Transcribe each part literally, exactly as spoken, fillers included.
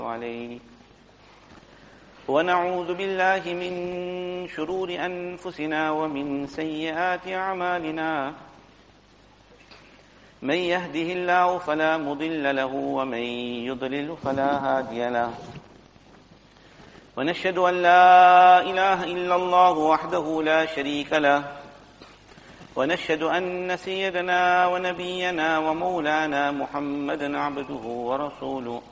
عليه ونعوذ بالله من شرور أنفسنا ومن سيئات أعمالنا من يهده الله فلا مضل له ومن يضلل فلا هادي له ونشهد أن لا إله إلا الله وحده لا شريك له ونشهد أن سيدنا ونبينا ومولانا محمدا عبده ورسوله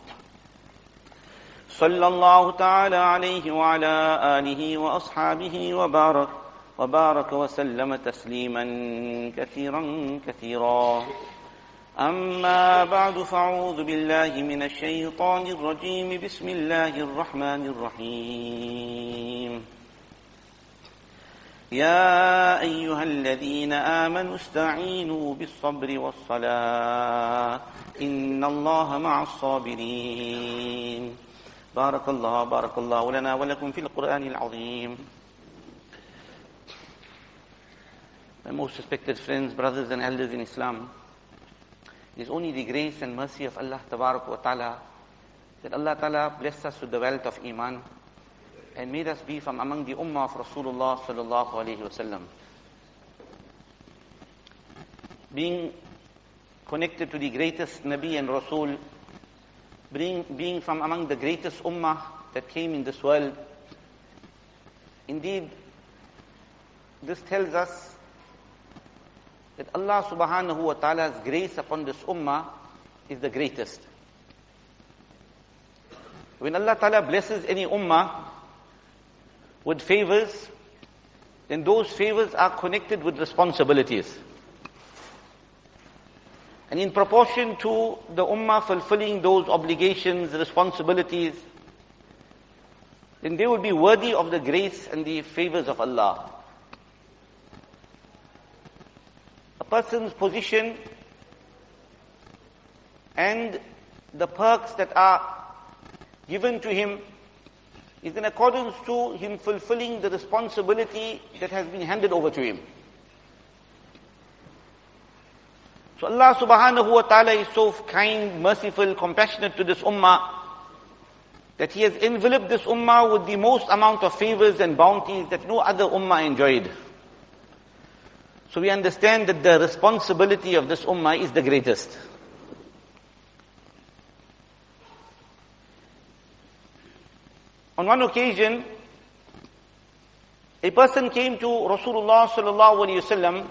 صلى الله تعالى عليه وعلى آله وأصحابه وبارك وبارك وسلم تسليما كثيرا كثيرا أما بعد فأعوذ بالله من الشيطان الرجيم بسم الله الرحمن الرحيم يا أيها الذين آمنوا استعينوا بالصبر والصلاة إن الله مع الصابرين بارك الله بارك الله لنا ولكم في القرآن العظيم. My most respected friends, brothers and elders in Islam, it is only the grace and mercy of Allah Tabarak wa Ta'ala that Allah Ta'ala blessed us with the wealth of Iman and made us be from among the Ummah of Rasulullah Sallallahu Alaihi Wasallam. Being connected to the greatest Nabi and Rasul, being, being from among the greatest Ummah that came in this world, indeed, this tells us that Allah Subhanahu wa Ta'ala's grace upon this Ummah is the greatest. When Allah Ta'ala blesses any Ummah with favors, then those favors are connected with responsibilities. And in proportion to the Ummah fulfilling those obligations, responsibilities, then they will be worthy of the grace and the favors of Allah. A person's position and the perks that are given to him is in accordance to him fulfilling the responsibility that has been handed over to him. So Allah Subhanahu wa Ta'ala is so kind, merciful, compassionate to this Ummah that He has enveloped this Ummah with the most amount of favors and bounties that no other Ummah enjoyed. So we understand that the responsibility of this Ummah is the greatest. On one occasion, a person came to Rasulullah Sallallahu Alaihi Wasallam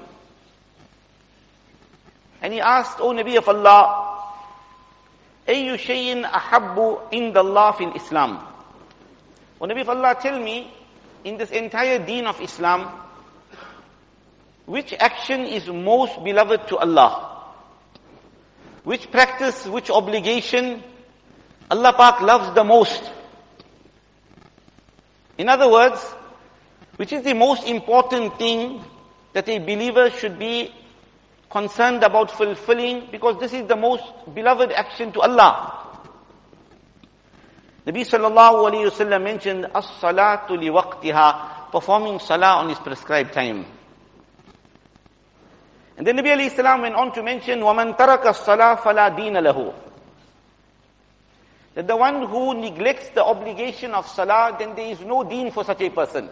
and he asked, O Nabi of Allah, Ayyu shayin ahabbu inda Allah fil Islam? O Nabi of Allah, tell me, in this entire deen of Islam, which action is most beloved to Allah? Which practice, which obligation Allah Pak loves the most? In other words, which is the most important thing that a believer should be concerned about fulfilling, because this is the most beloved action to Allah. Nabi sallallahu alayhi wa sallam mentioned, as-salatu li waqtiha, performing salah on his prescribed time. And then Nabi alayhi salam went on to mention, وَمَنْ تَرَكَ الصَّلَاةَ فَلَا دِينَ لَهُ, that the one who neglects the obligation of salah, then there is no deen for such a person.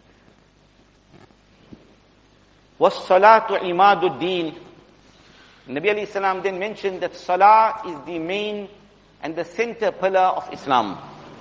وَالصَّلَاةُ عِمَادُ الدِّينِ. Nabi alayhi salam then mentioned that salah is the main and the center pillar of Islam.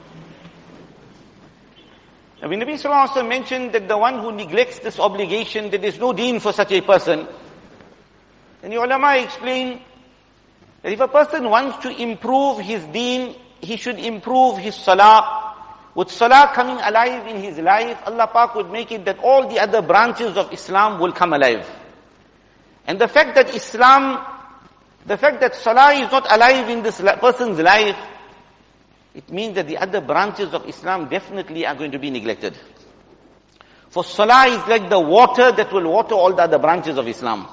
Now when Nabi sallallahu alayhi wa sallam mentioned that the one who neglects this obligation, that there is no deen for such a person, then the ulama explain that if a person wants to improve his deen, he should improve his salah. With salah coming alive in his life, Allah Pak would make it that all the other branches of Islam will come alive. And the fact that Islam, the fact that salah is not alive in this person's life, it means that the other branches of Islam definitely are going to be neglected. For salah is like the water that will water all the other branches of Islam.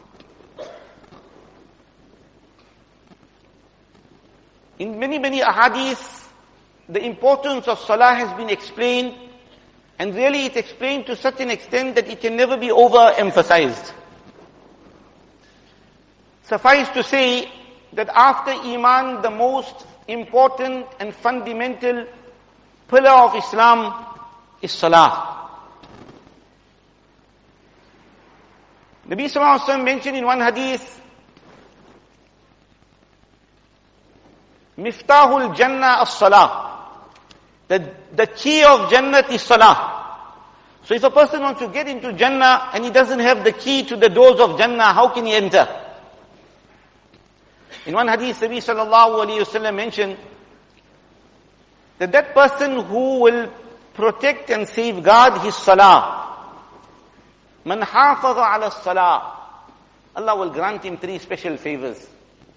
In many, many ahadith, the importance of salah has been explained, and really it's explained to such an extent that it can never be overemphasized. Suffice to say that after Iman, the most important and fundamental pillar of Islam is salah. Nabi Sallallahu Alaihi Wasallam mentioned in one hadith, Miftahul Jannah as-salah. The, the key of Jannah is salah. So if a person wants to get into Jannah and he doesn't have the key to the doors of Jannah, how can he enter? In one hadith, Nabi Sallallahu Alaihi Wasallam mentioned that that person who will protect and safeguard his salah, man hafaza ala salah, Allah will grant him three special favors.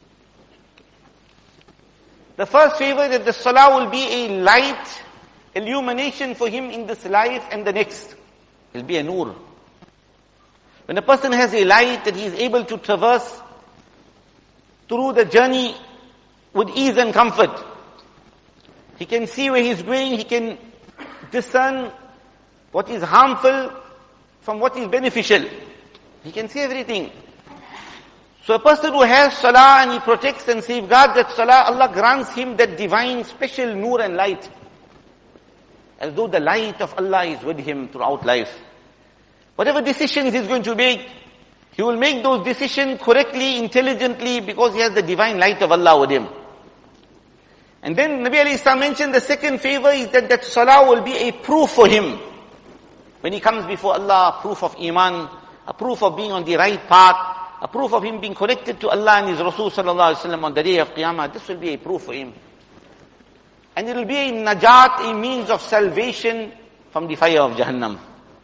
The first favor is that the salah will be a light illumination for him in this life and the next. It will be a nur. When a person has a light that he is able to traverse through the journey with ease and comfort, he can see where he's going, he can discern what is harmful from what is beneficial. He can see everything. So a person who has salah and he protects and safeguards that salah, Allah grants him that divine special nur and light. As though the light of Allah is with him throughout life. Whatever decisions he's going to make, he will make those decisions correctly, intelligently, because he has the divine light of Allah with him. And then Nabi alayhi salam mentioned the second favor is that that salah will be a proof for him. When he comes before Allah, a proof of iman, a proof of being on the right path, a proof of him being connected to Allah and His Rasul sallallahu alaihi wasallam on the day of Qiyamah. This will be a proof for him. And it will be a najat, a means of salvation from the fire of Jahannam.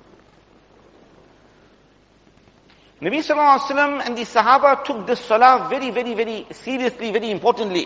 Nabi sallallahu alaihi wasallam and the Sahaba took this salah very, very, very seriously, very importantly.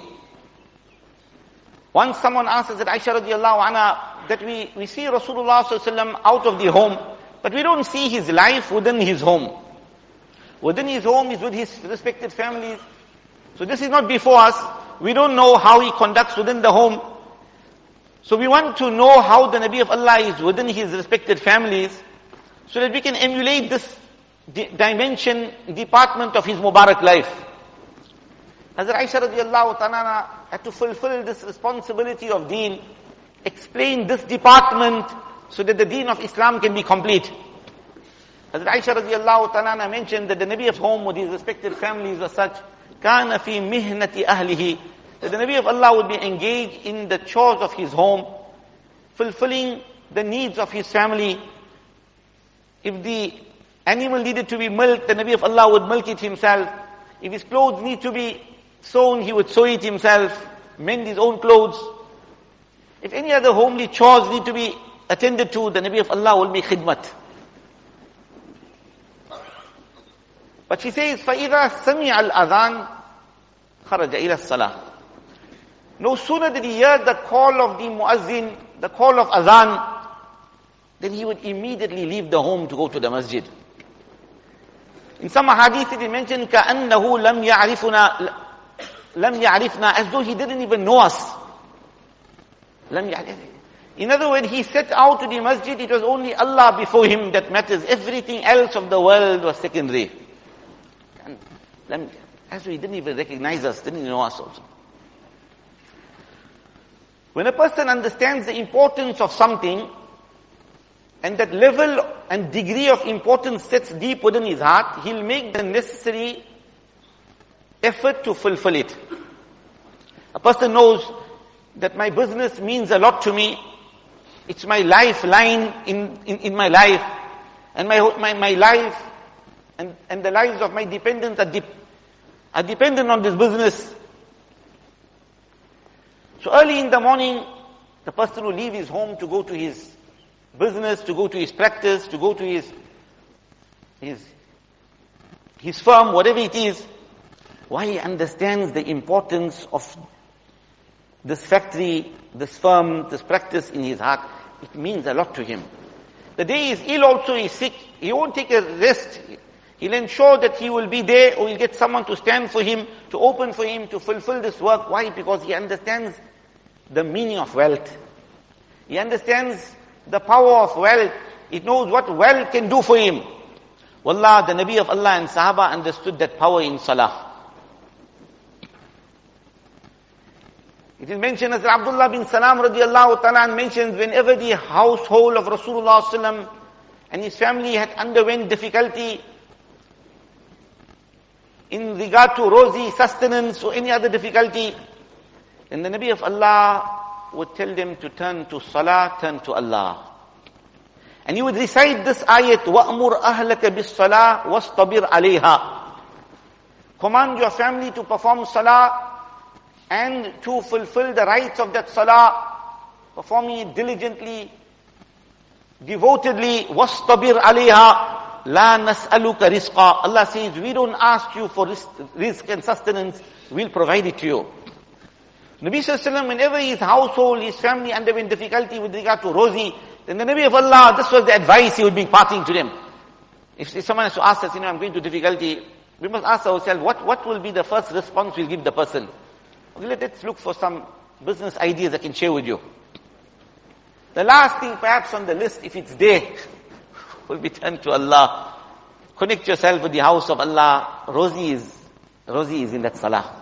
Once someone asked us that Aisha radiallahu anha, that we, we see Rasulullah sallallahu alaihi wasallam out of the home, but we don't see his life within his home. Within his home is with his respected families. So this is not before us. We don't know how he conducts within the home. So we want to know how the Nabi of Allah is within his respected families, so that we can emulate this di- dimension, department of his Mubarak life. Hazrat Aisha radiallahu ta'ala had to fulfill this responsibility of deen, explain this department so that the deen of Islam can be complete. Hazrat Aisha radiallahu ta'ala mentioned that the Nabi of home with his respected families was such, كَانَ فِي مِهْنَةِ أَهْلِهِ, that the Nabi of Allah would be engaged in the chores of his home, fulfilling the needs of his family. If the animal needed to be milked, the Nabi of Allah would milk it himself. If his clothes need to be sewn, he would sew it himself, mend his own clothes. If any other homely chores need to be attended to, the Nabi of Allah will make khidmat. But she says, فَإِذَا سَمِعَ الْأَذَانِ خَرَجَ إِلَى الصَّلَاةِ. No sooner did he hear the call of the muazzin, the call of azan, then he would immediately leave the home to go to the masjid. In some hadith it is mentioned, كَأَنَّهُ لَمْ يَعْرِفُنَا لَمْ يَعْرِفْنَا, as though he didn't even know us. لَمْ يَعْرِفْنَا. In other words, he set out to the masjid, it was only Allah before him that matters. Everything else of the world was secondary. And as though he didn't even recognize us, didn't even know us also. When a person understands the importance of something, and that level and degree of importance sets deep within his heart, he'll make the necessary effort to fulfill it. A person knows that my business means a lot to me. It's my lifeline in, in, in my life. And my, my, my life and, and the lives of my dependents are, de- are dependent on this business. So early in the morning, the person will leave his home to go to his business, to go to his practice, to go to his, his, his firm, whatever it is. Why? He understands the importance of this factory, this firm, this practice in his heart. It means a lot to him. The day he is ill also, he is sick, he won't take a rest. He'll ensure that he will be there, or he'll get someone to stand for him, to open for him, to fulfill this work. Why? Because he understands the meaning of wealth. He understands the power of wealth. He knows what wealth can do for him. Wallah, the Nabi of Allah and Sahaba understood that power in Salah. It is mentioned as Abdullah bin Salam radiallahu ta'ala mentions, whenever the household of Rasulullah sallam and his family had underwent difficulty in regard to rosy sustenance or any other difficulty, then the Nabi of Allah would tell them to turn to salah, turn to Allah. And he would recite this ayat, وَأْمُرْ أَهْلَكَ بِالصَّلَاةِ وَاسْطَبِرْ عَلَيْهَا. Command your family to perform salah and to fulfill the rights of that salah, performing it diligently, devotedly. وَاسْطَبِرْ عَلَيْهَا لَا نَسْأَلُكَ رِزْقًا. Allah says, we don't ask you for risk, risk and sustenance, we'll provide it to you. Nabi sallallahu alayhi wa sallam, whenever his household, his family underwent difficulty with regard to rosy, then the Nabi of Allah, this was the advice he would be imparting to them. If, if someone has to ask us, you know, I'm going to difficulty, we must ask ourselves, what, what will be the first response we'll give the person? Okay, let's look for some business ideas I can share with you. The last thing perhaps on the list, if it's there, will be turned to Allah. Connect yourself with the house of Allah. Rosy is, rosy is in that salah.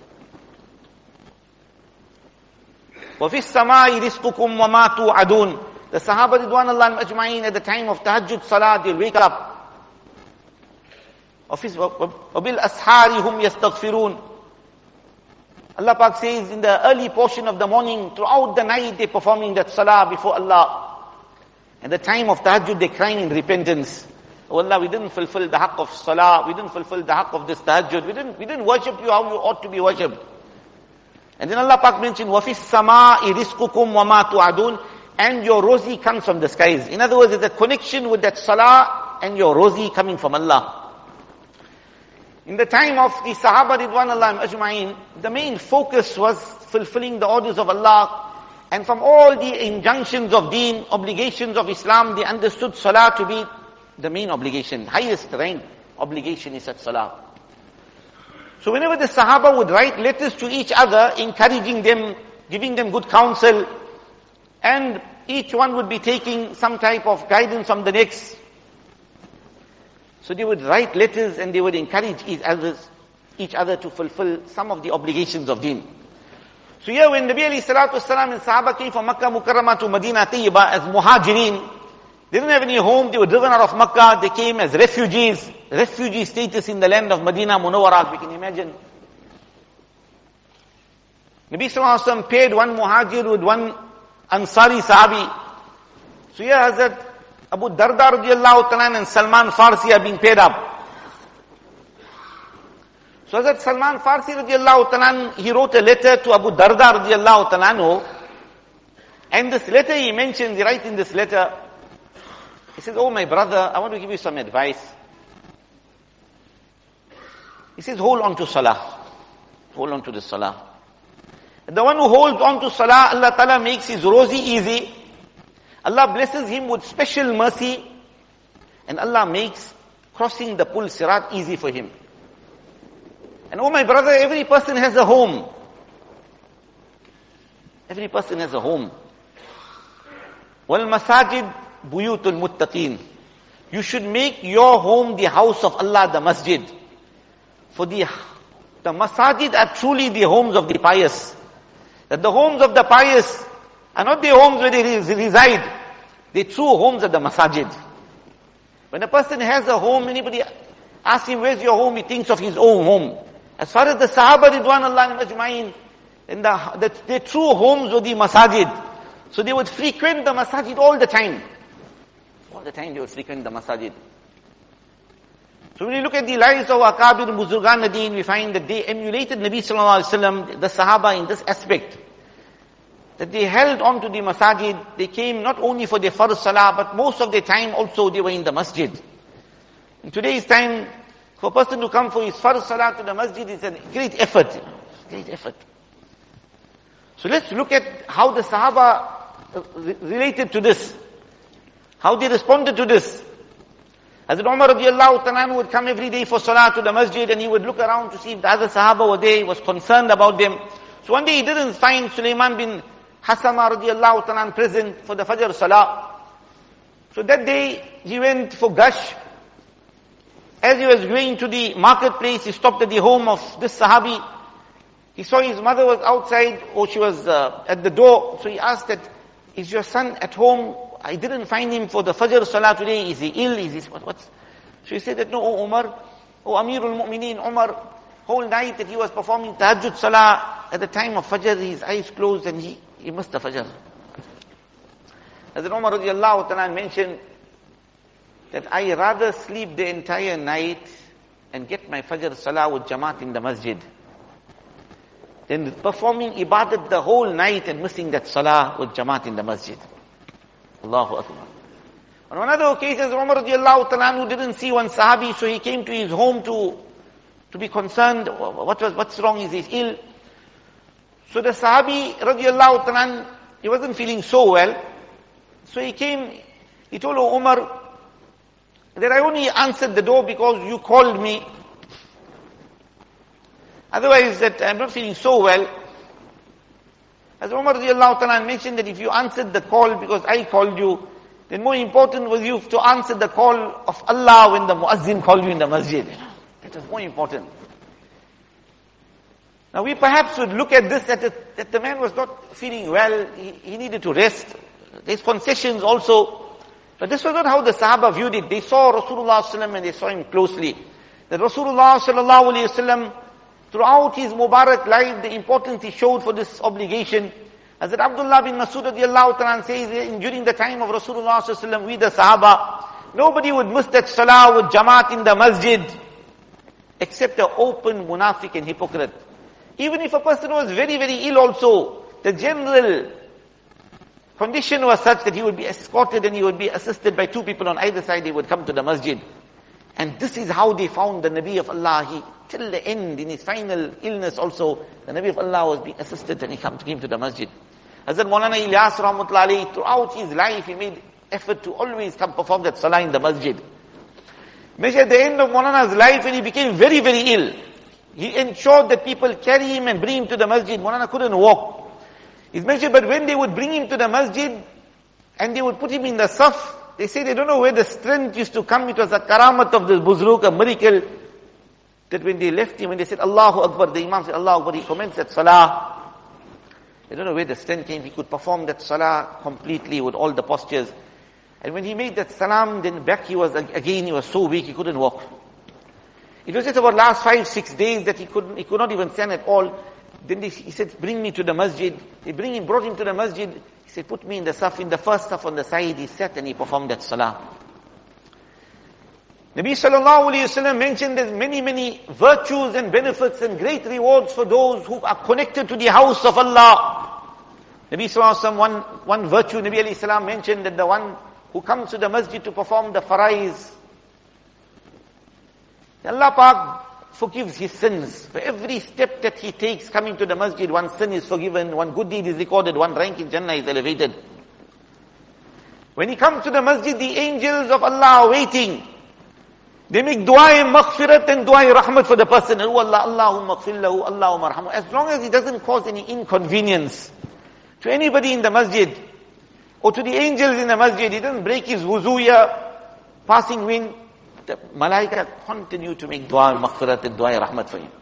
وَفِي السَّمَاءِ رِزْقُكُمْ وَمَا تُوعَدُونَ. The Sahaba Ridwanullah Ajma'in at the time of Tahajjud Salah, they'll wake up. وَبِالْأَسْحَارِ هُمْ يَسْتَغْفِرُونَ. Allah Pak says in the early portion of the morning, throughout the night, they're performing that Salah before Allah. At the time of Tahajjud, they're crying in repentance. Oh Allah, we didn't fulfill the haqq of Salah, we didn't fulfill the haqq of this Tahajjud, we didn't, we didn't worship you how you ought to be worshipped. And then Allah Pak mentioned, وَفِي السَّمَاءِ رِزْقُكُمْ وَمَا تُوعَدُونَ. And your rosy comes from the skies. In other words, it's a connection with that salah and your rosy coming from Allah. In the time of the Sahaba Ridwanullah Ajma'in, the main focus was fulfilling the orders of Allah. And from all the injunctions of deen, obligations of Islam, they understood salah to be the main obligation. Highest rank obligation is at salah. So whenever the Sahaba would write letters to each other, encouraging them, giving them good counsel, and each one would be taking some type of guidance from the next. So they would write letters and they would encourage each other, each other to fulfill some of the obligations of deen. So here when Nabi alayhi salatu wasalam and Sahaba came from Makkah Mukarramah to Medina Tayyibah as muhajirin, they didn't have any home, they were driven out of Makkah, they came as refugees, refugee status in the land of Medina Munawwarah, we can imagine. Nabi sallallahu alayhi wa sallam paired one muhajir with one Ansari Sahabi. So here Hazrat Abu Darda radiallahu ta'ala and Salman Farsi are being paired up. So Hazrat Salman Farsi radiallahu ta'ala, he wrote a letter to Abu Darda radiallahu ta'ala, and this letter he mentions, he writes in this letter, he says, oh my brother, I want to give you some advice. He says, hold on to salah. Hold on to the salah. The one who holds on to salah, Allah Ta'ala makes his rosy easy. Allah blesses him with special mercy. And Allah makes crossing the Pul Sirat easy for him. And oh my brother, every person has a home. Every person has a home. Wal masajid buyutul muttaqin. You should make your home the house of Allah, the masjid. For the, the masajid are truly the homes of the pious. That the homes of the pious are not the homes where they reside. The true homes are the masajid. When a person has a home, anybody asks him, where's your home? He thinks of his own home. As far as the Sahaba Ridwanullah Ajma'in, and the, the, the true homes were the masajid. So they would frequent the masajid all the time. All the time they would frequent the masajid. So when you look at the lives of Akabir Buzurgan Nadeen, we find that they emulated Nabi Sallallahu Alaihi Wasallam, the Sahaba in this aspect. That they held on to the masajid, they came not only for their farz salah, but most of the time also they were in the masjid. In today's time, for a person to come for his farz salah to the masjid is a great effort. Great effort. So let's look at how the Sahaba related to this. How they responded to this. Hazrat Umar radiallahu ta'ala would come every day for salah to the masjid and he would look around to see if the other Sahaba were there, he was concerned about them. So one day he didn't find Sulaiman bin Hasama radiallahu ta'ala present for the Fajr salah. So that day he went for Gash. As he was going to the marketplace, he stopped at the home of this Sahabi. He saw his mother was outside, or she was uh, at the door. So he asked that, is your son at home? I didn't find him for the Fajr Salah today. Is he ill? Is he, what, what's? So he said that, no, oh Umar, oh Amirul Mu'mineen, Umar, whole night that he was performing Tahajjud Salah, at the time of Fajr, his eyes closed and he, he missed the Fajr. Hazrat Umar radiallahu ta'ala mentioned that I rather sleep the entire night and get my Fajr Salah with Jamaat in the masjid than performing ibadat the whole night and missing that Salah with Jamaat in the masjid. Allahu Akbar. On one other occasion, Umar radiallahu ta'ala didn't see one Sahabi, so he came to his home to, to be concerned. What was, what's wrong? Is he ill? So the Sahabi radiallahu ta'ala, he wasn't feeling so well. So he came, he told Umar that I only answered the door because you called me. Otherwise, that I'm not feeling so well. As Umar radiallahu ta'ala mentioned that if you answered the call because I called you, then more important was you to answer the call of Allah when the muazzin called you in the masjid. That was more important. Now we perhaps would look at this, that the, that the man was not feeling well, he, he needed to rest. There's concessions also. But this was not how the Sahaba viewed it. They saw Rasulullah sallallahu alaihi wasallam and they saw him closely. That Rasulullah sallallahu alaihi wasallam, throughout his Mubarak life, the importance he showed for this obligation. As that Abdullah bin Masud radiallahu ta'ala says, during the time of Rasulullah sallallahu alaihi wasallam, we the Sahaba, nobody would miss that Salah with Jamaat in the masjid, except an open munafiq and hypocrite. Even if a person was very, very ill also, the general condition was such that he would be escorted and he would be assisted by two people on either side, he would come to the masjid. And this is how they found the Nabi of Allah. He, till the end, in his final illness also, the Nabi of Allah was being assisted and he came to, came to the masjid. Hazrat Maulana Ilyas rahmatullahi alayhi, throughout his life, he made effort to always come perform that salah in the masjid. Maybe at the end of Maulana's life, when he became very, very ill, he ensured that people carry him and bring him to the masjid. Maulana couldn't walk. It's mentioned, but when they would bring him to the masjid and they would put him in the saf, they say they don't know where the strength used to come. It was a karamat of this buzruk, a miracle, that when they left him, when they said Allahu Akbar, the Imam said Allahu Akbar, he commenced that salah. They don't know where the strength came. He could perform that salah completely with all the postures. And when he made that salam, then back he was, again he was so weak, he couldn't walk. It was just about last five, six days that he couldn't, he could not even stand at all. Then they, he said, bring me to the masjid. They bring him, brought him to the masjid. He said, put me in the saf, in the first saf on the side. He sat and he performed that salah. Nabi sallallahu alayhi wa sallam mentioned there's many, many virtues and benefits and great rewards for those who are connected to the house of Allah. Nabi sallallahu alayhi wa sallam, one, one virtue, Nabi alayhi salam mentioned that the one who comes to the masjid to perform the faraiz, Allah Pak forgives his sins. For every step that he takes coming to the masjid, one sin is forgiven, one good deed is recorded, one rank in Jannah is elevated. When he comes to the masjid, the angels of Allah are waiting. They make dua maghfirat and dua rahmat for the person. Oh Allah, Allahumma maghfir lahu, Allahumma arhamhu. As long as he doesn't cause any inconvenience to anybody in the masjid or to the angels in the masjid, he doesn't break his wuzuya, passing wind, the malaika continue to make dua maghfirat and dua rahmat for him.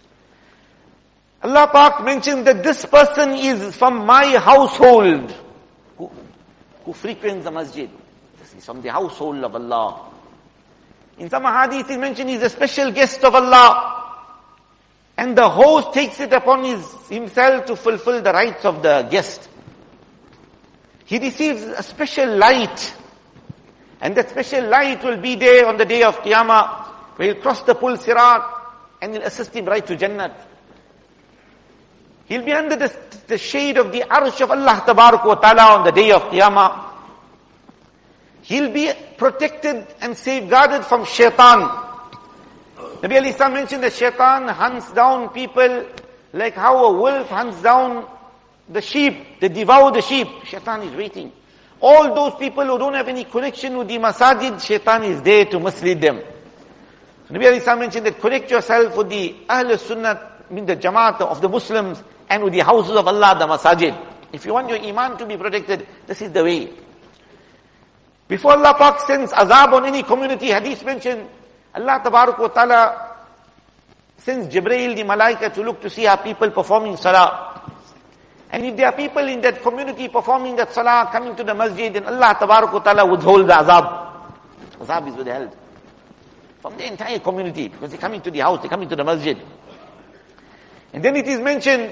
Allah Pak mentioned that this person is from my household, who, who frequents the masjid. This is from the household of Allah. In some hadith, he mentioned he's a special guest of Allah. And the host takes it upon his, himself to fulfill the rights of the guest. He receives a special light. And that special light will be there on the day of Qiyamah, where he'll cross the Pul Sirat and he'll assist him right to Jannat. He'll be under the, the shade of the Arsh of Allah Tabarak wa Ta'ala on the day of Qiyamah. He'll be protected and safeguarded from shaitan. Nabi alayhi salam mentioned that shaitan hunts down people like how a wolf hunts down the sheep. They devour the sheep. Shaitan is waiting. All those people who don't have any connection with the masajid, shaitan is there to mislead them. Nabi alayhi salam mentioned that connect yourself with the Ahl Sunnah, I mean the Jamaat of the Muslims, and with the houses of Allah, the masajid. If you want your iman to be protected, this is the way. Before Allah Pak sends azab on any community, hadith mentioned, Allah Tabarak wa Ta'ala sends Jibreel the Malaika to look to see how people performing salah. And if there are people in that community performing that salah, coming to the masjid, then Allah Tabarak wa Ta'ala withhold the azab. Azab is withheld from the entire community, because they're coming to the house, they're coming to the masjid. And then it is mentioned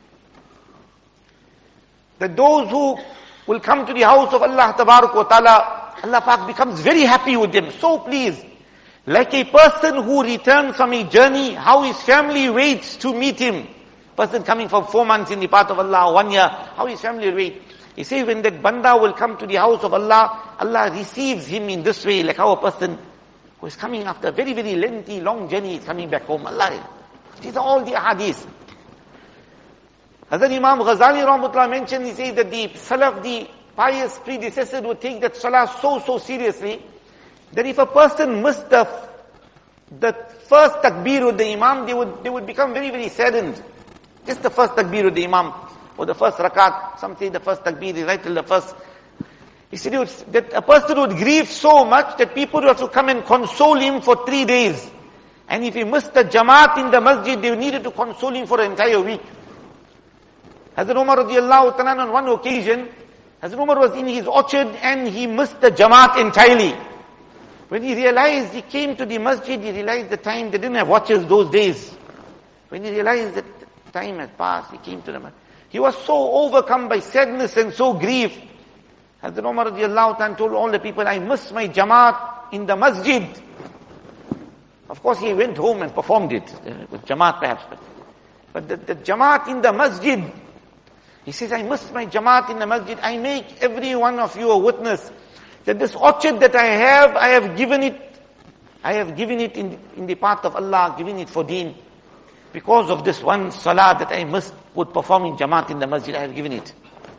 that those who will come to the house of Allah Tabarak wa Ta'ala, Allah Pak becomes very happy with them, so pleased. Like a person who returns from a journey, how his family waits to meet him. Person coming from four months in the path of Allah, one year, how his family will wait. He says when that banda will come to the house of Allah, Allah receives him in this way, like how a person who is coming after a very, very lengthy, long journey is coming back home. Allah. These are all the ahadith. Hazrat Imam Ghazali Rahmatullah mentioned, he says that the Salaf, the pious predecessors would take that salah so, so seriously, that if a person missed the, the first takbir with the Imam, they would, they would become very, very saddened. Just the first takbir with the Imam, or the first rakat, some say the first takbir is right till the first. He said that a person would grieve so much that people would have to come and console him for three days. And if he missed the Jamaat in the masjid, they needed to console him for an entire week. Hazrat Umar radiallahu ta'ala on one occasion, Hazrat Umar was in his orchard and he missed the Jamaat entirely. When he realized, he came to the masjid, he realized the time, they didn't have watches those days. When he realized that time has passed, he came to the masjid. He was so overcome by sadness and so grief. Hazrat Umar radiallahu ta'ala told all the people, I missed my Jamaat in the masjid. Of course, he went home and performed it, uh, with Jamaat perhaps. But, but the, the Jamaat in the masjid, he says, I missed my Jamaat in the masjid. I make every one of you a witness that this orchard that I have, I have given it, I have given it in, in the path of Allah, given it for deen. Because of this one salah that I missed with performing Jamaat in the masjid, I have given it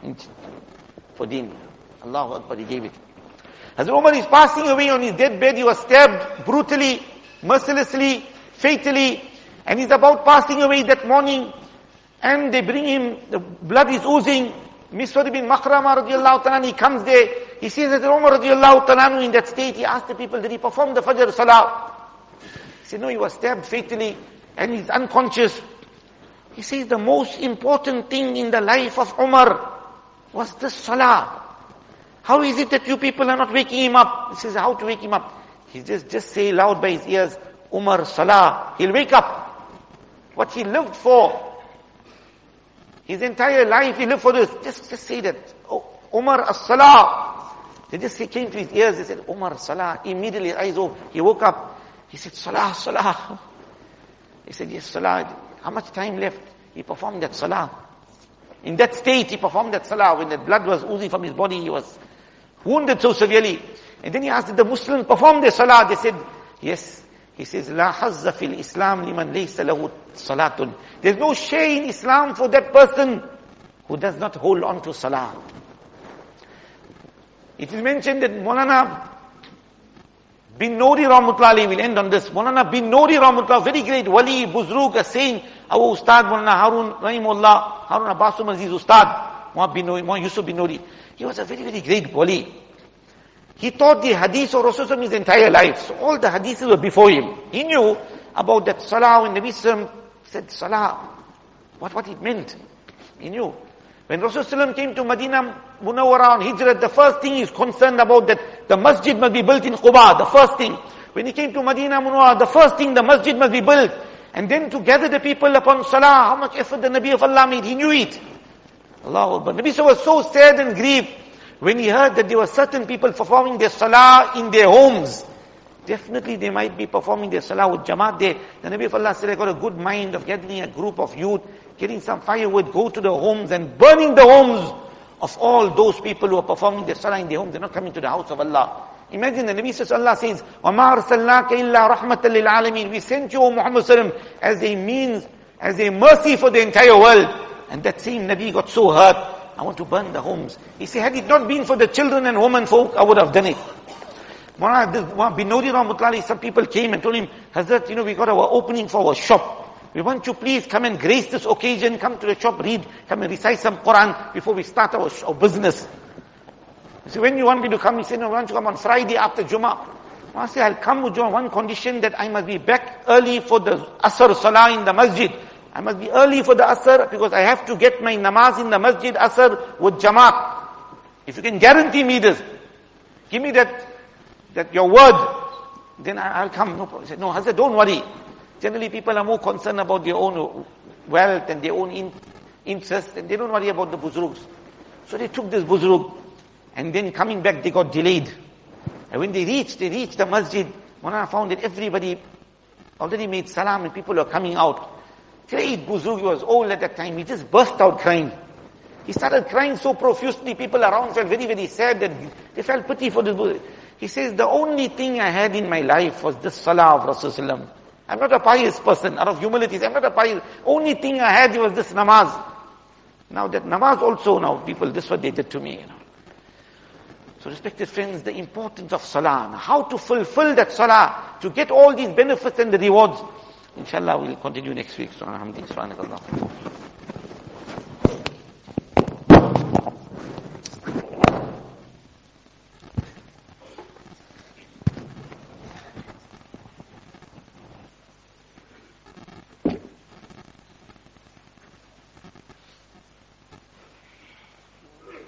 for deen. Allahu Akbar, he gave it. As Umar is passing away on his deathbed, he was stabbed brutally, mercilessly, fatally, and he's about passing away that morning, and they bring him, the blood is oozing. Miswar bin Makhrama radiallahu ta'ala, he comes there, he sees that Umar radiallahu ta'ala in that state, he asked the people, did he perform the Fajr Salah? He said, no, he was stabbed fatally, and he's unconscious. He says, the most important thing in the life of Umar was this Salah. How is it that you people are not waking him up? He says, how to wake him up? He just, just say loud by his ears, Umar Salah. He'll wake up. What he lived for. His entire life he lived for this. Just, just say that. Oh, Umar as-Salah. They just he came to his ears, they said, Umar Salah. Immediately eyes open. He woke up. He said, Salah, Salah. He said, yes, Salah. How much time left? He performed that Salah. In that state, he performed that Salah. When the blood was oozing from his body, he was wounded so severely. And then he asked, did the Muslims perform their Salah? They said, yes. He says, La hazza fil Islam liman laysa lahu salatun. There's no share in Islam for that person who does not hold on to Salah. It is mentioned that Maulana bin Nori Rahmatullah, will end on this. Maulana bin Nori Rahmatullah, very great wali, buzrug, a saint, our Ustad Maulana Harun Rahimullah, Harun Abbasum Aziz Ustad, Muhammad bin Nori, Muhammad Yusuf bin Nori. He was a very, very great wali. He taught the hadith of Rasulullah his entire life. So all the hadiths were before him. He knew about that Salah when Nabi Sallam said Salah, what, what it meant. He knew. When Rasulullah came to Medina Munawwara on Hijrat, the first thing he's concerned about that the masjid must be built in Quba, the first thing. When he came to Medina Munawwara, the first thing, the masjid must be built. And then to gather the people upon Salah, how much effort the Nabi of Allah made, he knew it. Allah Akbar. Nabi Sallam was so sad and grieved when he heard that there were certain people performing their Salah in their homes. Definitely they might be performing their Salah with Jamaat there. The Nabi of Allah said, I got a good mind of gathering a group of youth, getting some firewood, go to the homes and burning the homes of all those people who are performing their Salah in their homes. They're not coming to the house of Allah. Imagine the Nabi says, Allah says, وَمَا أَرْسَلْنَاكَ إِلَّا رَحْمَةً لِلْعَالَمِينَ. We sent you, O Muhammad sallam, as a means, as a mercy for the entire world. And that same Nabi got so hurt. I want to burn the homes. He said, had it not been for the children and women folk, I would have done it. Maulana bin Nori Rahmatullah, some people came and told him, Hazrat, you know, we got our opening for our shop. We want you please come and grace this occasion, come to the shop, read, come and recite some Quran before we start our, our business. He said, when you want me to come? He said, no, I want you to come on Friday after Jummah. I say, I'll come with you on one condition, that I must be back early for the Asr Salah in the masjid. I must be early for the Asr because I have to get my namaz in the masjid Asr with Jamaat. If you can guarantee me this, give me that, that your word, then I'll come. No problem. He said, no, Hazrat, don't worry. Generally people are more concerned about their own wealth and their own in, interest, and they don't worry about the buzrugs. So they took this buzrug, and then coming back they got delayed. And when they reached, they reached the masjid, Maulana found that everybody already made salam and people were coming out. Great buzrug, he was old at that time, he just burst out crying. He started crying so profusely, people around felt very, very sad, that they felt pity for this buzrug. He says, the only thing I had in my life was this salah of Rasulullah. I'm not a pious person, out of humility, I'm not a pious, only thing I had was this namaz. Now that namaz also, now people, this is what they did to me, you know. So respected friends, the importance of salah, how to fulfill that salah, to get all these benefits and the rewards. Inshallah, we'll continue next week. Subhanallah.